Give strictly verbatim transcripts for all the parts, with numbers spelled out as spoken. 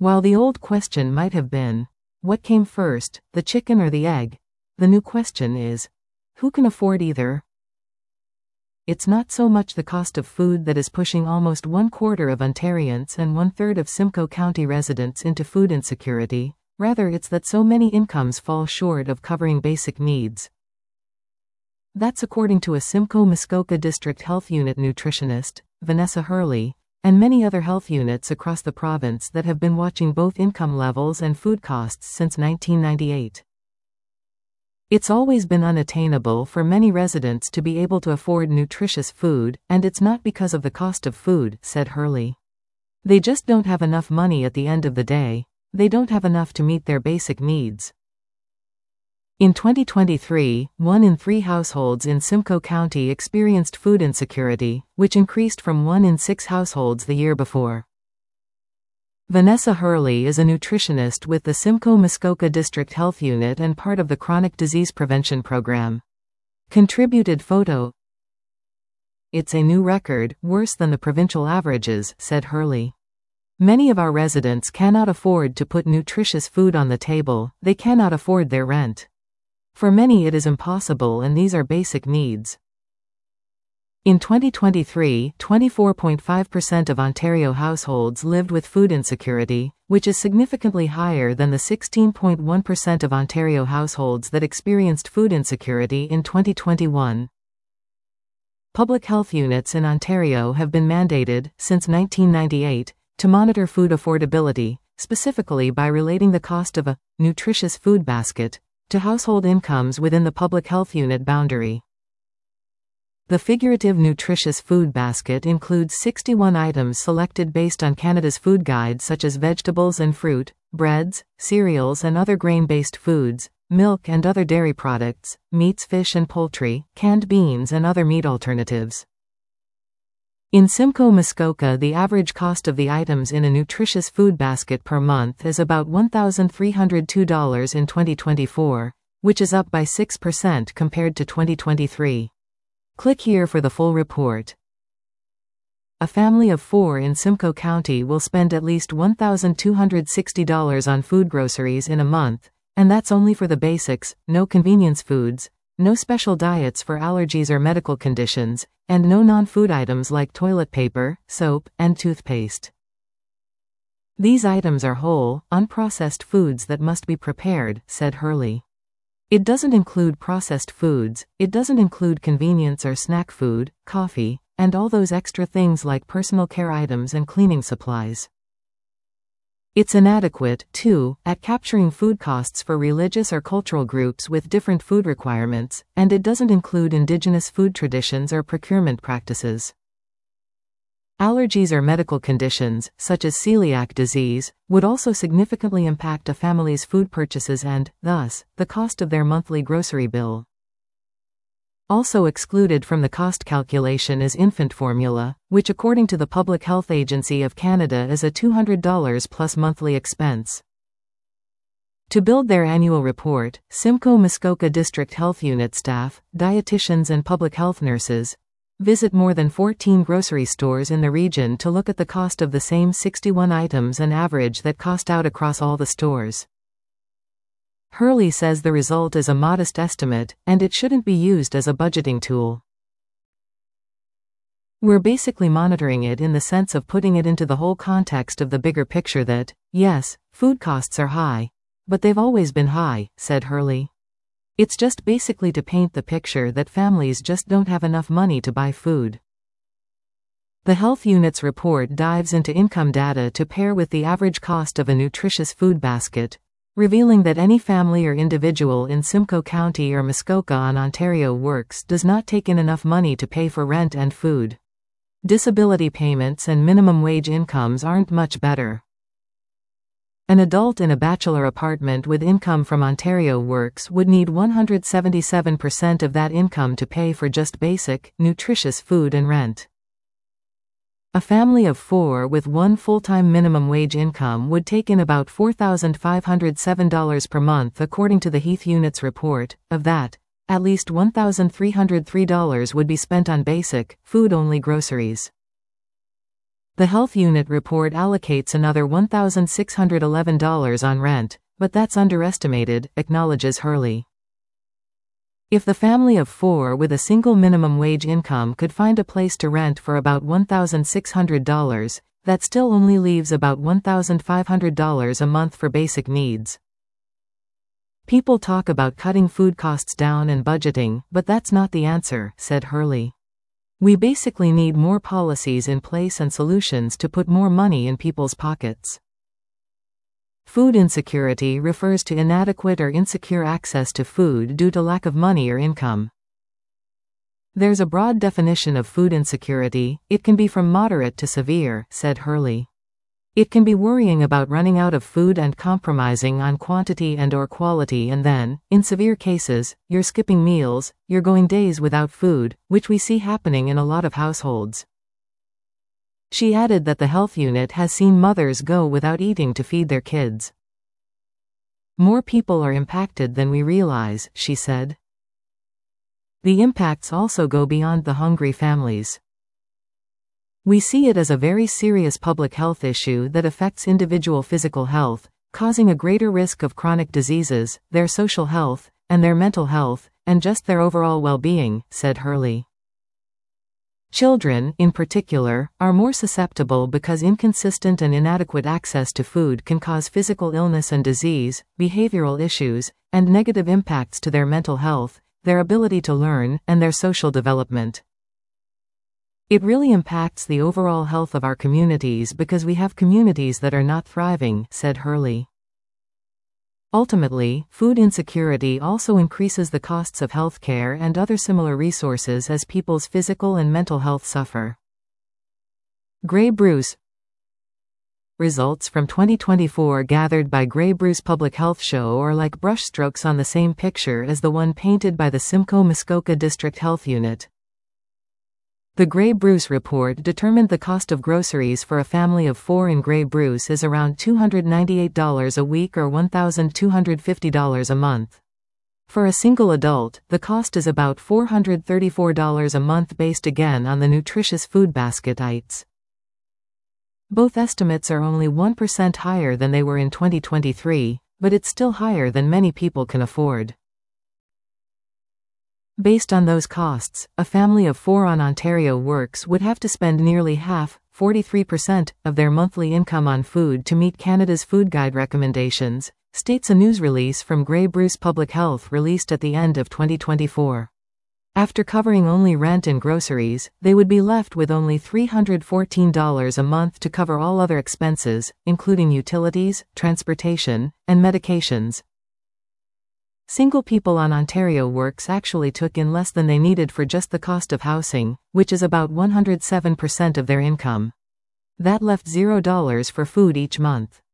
While the old question might have been, what came first, the chicken or the egg? The new question is, who can afford either? It's not so much the cost of food that is pushing almost one quarter of Ontarians and one third of Simcoe County residents into food insecurity, rather it's that so many incomes fall short of covering basic needs. That's according to a Simcoe-Muskoka District Health Unit nutritionist, Vanessa Hurley, and many other health units across the province that have been watching both income levels and food costs since nineteen ninety-eight. It's always been unattainable for many residents to be able to afford nutritious food, and it's not because of the cost of food, said Hurley. They just don't have enough money at the end of the day. They don't have enough to meet their basic needs. In twenty twenty-three, one in three households in Simcoe County experienced food insecurity, which increased from one in six households the year before. Vanessa Hurley is a nutritionist with the Simcoe-Muskoka District Health Unit and part of the Chronic Disease Prevention Program. Contributed photo. It's a new record, worse than the provincial averages, said Hurley. Many of our residents cannot afford to put nutritious food on the table, they cannot afford their rent. For many it is impossible, and these are basic needs. In twenty twenty-three, twenty-four point five percent of Ontario households lived with food insecurity, which is significantly higher than the sixteen point one percent of Ontario households that experienced food insecurity in twenty twenty-one. Public health units in Ontario have been mandated, since nineteen ninety-eight, to monitor food affordability, specifically by relating the cost of a nutritious food basket to household incomes within the public health unit boundary. The figurative nutritious food basket includes sixty-one items selected based on Canada's food guide, such as vegetables and fruit, breads, cereals and other grain-based foods, milk and other dairy products, meats, fish and poultry, canned beans and other meat alternatives. In Simcoe-Muskoka, the average cost of the items in a nutritious food basket per month is about one thousand three hundred two dollars in twenty twenty-four, which is up by six percent compared to twenty twenty-three. Click here for the full report. A family of four in Simcoe County will spend at least one thousand two hundred sixty dollars on food groceries in a month, and that's only for the basics, no convenience foods, no special diets for allergies or medical conditions, and no non-food items like toilet paper, soap, and toothpaste. These items are whole, unprocessed foods that must be prepared, said Hurley. It doesn't include processed foods, it doesn't include convenience or snack food, coffee, and all those extra things like personal care items and cleaning supplies. It's inadequate, too, at capturing food costs for religious or cultural groups with different food requirements, and it doesn't include Indigenous food traditions or procurement practices. Allergies or medical conditions, such as celiac disease, would also significantly impact a family's food purchases and, thus, the cost of their monthly grocery bill. Also excluded from the cost calculation is infant formula, which according to the Public Health Agency of Canada is a two hundred dollars plus monthly expense. To build their annual report, Simcoe-Muskoka District Health Unit staff, dietitians and public health nurses visit more than fourteen grocery stores in the region to look at the cost of the same sixty-one items and average that cost out across all the stores. Hurley says the result is a modest estimate, and it shouldn't be used as a budgeting tool. We're basically monitoring it in the sense of putting it into the whole context of the bigger picture that, yes, food costs are high, but they've always been high, said Hurley. It's just basically to paint the picture that families just don't have enough money to buy food. The Health Unit's report dives into income data to pair with the average cost of a nutritious food basket, revealing that any family or individual in Simcoe County or Muskoka on Ontario Works does not take in enough money to pay for rent and food. Disability payments and minimum wage incomes aren't much better. An adult in a bachelor apartment with income from Ontario Works would need one hundred seventy-seven percent of that income to pay for just basic, nutritious food and rent. A family of four with one full-time minimum wage income would take in about four thousand five hundred seven dollars per month according to the Heath Unit's report. Of that, at least one thousand three hundred three dollars would be spent on basic, food-only groceries. The health unit report allocates another one thousand six hundred eleven dollars on rent, but that's underestimated, acknowledges Hurley. If the family of four with a single minimum wage income could find a place to rent for about one thousand six hundred dollars, that still only leaves about one thousand five hundred dollars a month for basic needs. People talk about cutting food costs down and budgeting, but that's not the answer, said Hurley. We basically need more policies in place and solutions to put more money in people's pockets. Food insecurity refers to inadequate or insecure access to food due to lack of money or income. There's a broad definition of food insecurity. It can be from moderate to severe, said Hurley. It can be worrying about running out of food and compromising on quantity and or quality, and then, in severe cases, you're skipping meals, you're going days without food, which we see happening in a lot of households. She added that the health unit has seen mothers go without eating to feed their kids. More people are impacted than we realize, she said. The impacts also go beyond the hungry families. We see it as a very serious public health issue that affects individual physical health, causing a greater risk of chronic diseases, their social health, and their mental health, and just their overall well-being, said Hurley. Children, in particular, are more susceptible because inconsistent and inadequate access to food can cause physical illness and disease, behavioral issues, and negative impacts to their mental health, their ability to learn, and their social development. It really impacts the overall health of our communities because we have communities that are not thriving, said Hurley. Ultimately, food insecurity also increases the costs of healthcare and other similar resources as people's physical and mental health suffer. Grey Bruce. Results from twenty twenty-four gathered by Grey Bruce Public Health Show are like brushstrokes on the same picture as the one painted by the Simcoe Muskoka District Health Unit. The Grey Bruce report determined the cost of groceries for a family of four in Grey Bruce is around two hundred ninety-eight dollars a week or one thousand two hundred fifty dollars a month. For a single adult, the cost is about four hundred thirty-four dollars a month based again on the nutritious food basket I T S. Both estimates are only one percent higher than they were in twenty twenty-three, but it's still higher than many people can afford. Based on those costs, a family of four on Ontario Works would have to spend nearly half, forty-three percent, of their monthly income on food to meet Canada's Food Guide recommendations, states a news release from Grey Bruce Public Health released at the end of twenty twenty-four. After covering only rent and groceries, they would be left with only three hundred fourteen dollars a month to cover all other expenses, including utilities, transportation, and medications. Single people on Ontario Works actually took in less than they needed for just the cost of housing, which is about one hundred seven percent of their income. That left zero dollars for food each month.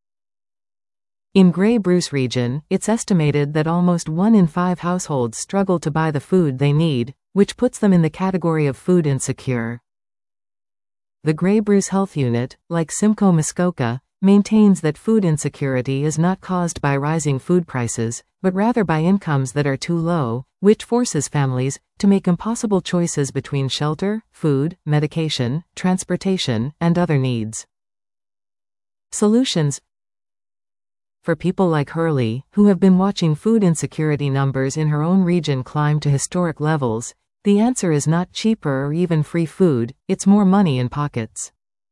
In Grey Bruce region, it's estimated that almost one in five households struggle to buy the food they need, which puts them in the category of food insecure. The Grey Bruce Health Unit, like Simcoe Muskoka, maintains that food insecurity is not caused by rising food prices, but rather by incomes that are too low, which forces families to make impossible choices between shelter, food, medication, transportation, and other needs. Solutions. For people like Hurley, who have been watching food insecurity numbers in her own region climb to historic levels, the answer is not cheaper or even free food, it's more money in pockets.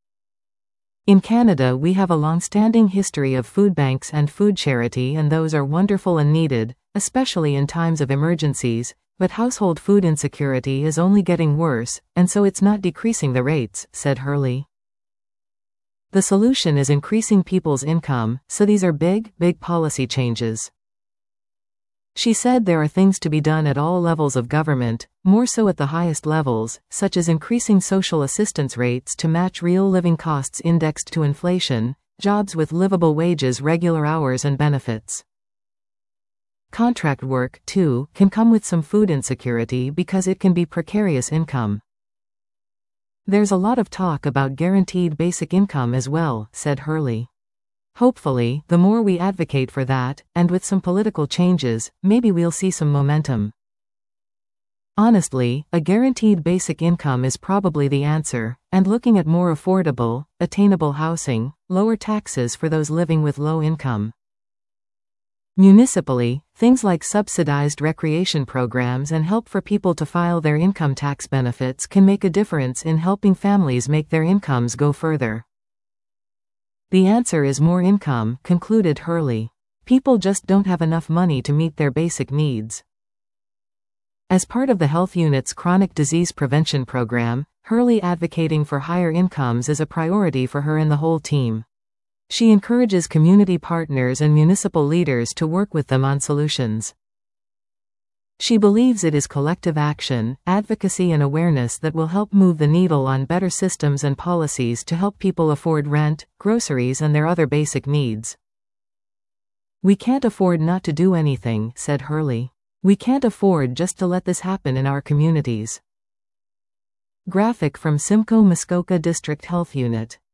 In Canada, we have a long-standing history of food banks and food charity, and those are wonderful and needed, especially in times of emergencies, but household food insecurity is only getting worse, and so it's not decreasing the rates, said Hurley. The solution is increasing people's income, so these are big, big policy changes. She said there are things to be done at all levels of government, more so at the highest levels, such as increasing social assistance rates to match real living costs indexed to inflation, jobs with livable wages, regular hours and benefits. Contract work, too, can come with some food insecurity because it can be precarious income. There's a lot of talk about guaranteed basic income as well, said Hurley. Hopefully, the more we advocate for that, and with some political changes, maybe we'll see some momentum. Honestly, a guaranteed basic income is probably the answer, and looking at more affordable, attainable housing, lower taxes for those living with low income. Municipally, things like subsidized recreation programs and help for people to file their income tax benefits can make a difference in helping families make their incomes go further. The answer is more income, concluded Hurley. People just don't have enough money to meet their basic needs. As part of the Health Unit's chronic disease prevention program, Hurley advocating for higher incomes is a priority for her and the whole team. She encourages community partners and municipal leaders to work with them on solutions. She believes it is collective action, advocacy and awareness that will help move the needle on better systems and policies to help people afford rent, groceries and their other basic needs. "We can't afford not to do anything," said Hurley. "We can't afford just to let this happen in our communities." Graphic from Simcoe Muskoka District Health Unit.